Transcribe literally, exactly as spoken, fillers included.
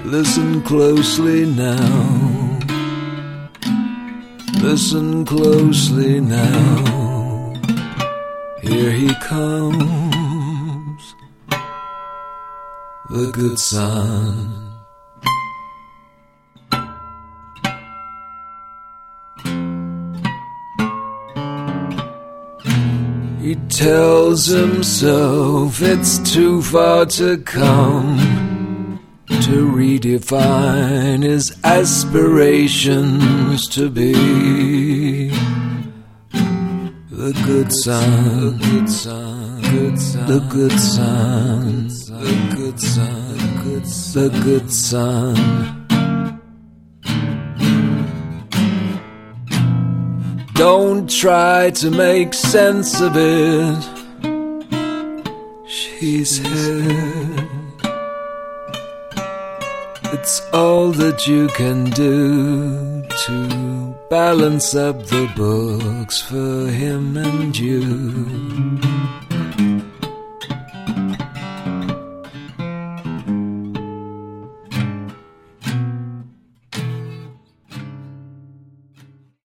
Listen closely now. Listen closely now. Here he comes, the good son. He tells himself it's too far to come to redefine his aspirations to be the good son, the good son, good son, the good son, the good son, the good son. Don't try to make sense of it. She's here. It's all that you can do to balance up the books for him and you.